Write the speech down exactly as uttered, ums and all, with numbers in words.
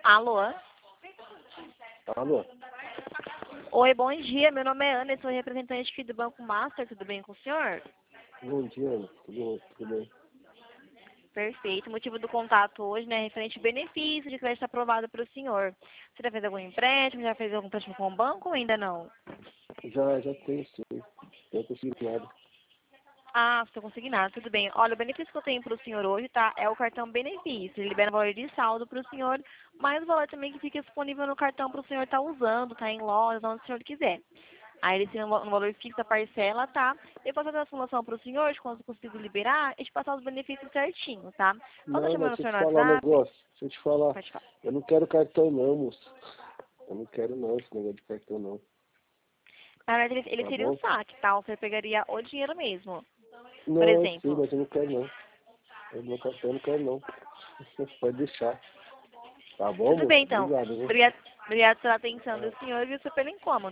Alô? Alô? Oi, bom dia. Meu nome é Ana, eu sou representante aqui do Banco Master. Tudo bem com o senhor? Bom dia, Ana. Tudo, tudo bem? Perfeito. O motivo do contato hoje, né, é referente ao benefício de crédito aprovado para o senhor. Você já fez algum empréstimo? Já fez algum empréstimo com o banco ou ainda não? Já, já tenho sim. Já consegui nada. Ah, estou consignado, tudo bem. Olha, o benefício que eu tenho para o senhor hoje, tá? É o cartão benefício. Ele libera o valor de saldo para o senhor, mas o valor também que fica disponível no cartão para o senhor estar usando, tá em lojas, onde o senhor quiser. Aí ele tem um um valor fixo a parcela, tá? Eu posso fazer a simulação para o senhor, de quando eu consigo liberar, e te passar os benefícios certinho, tá? Posso Não, chamar mas no deixa eu senhor te no falar um WhatsApp? negócio. Deixa eu te falar. Pode falar. Eu não quero cartão não, moço. Eu não quero não esse negócio de cartão não. Na verdade, ele, ele Tá seria um bom? saque, tá? Você pegaria o dinheiro mesmo. Por Não, eu sei, exemplo. mas eu não quero não. Eu meu cartão eu não quero não. Pode deixar. Tá bom, Tudo moço? bem, então. Obrigado, viu? Obrigada, obrigada pela atenção do senhor e viu super incômodo.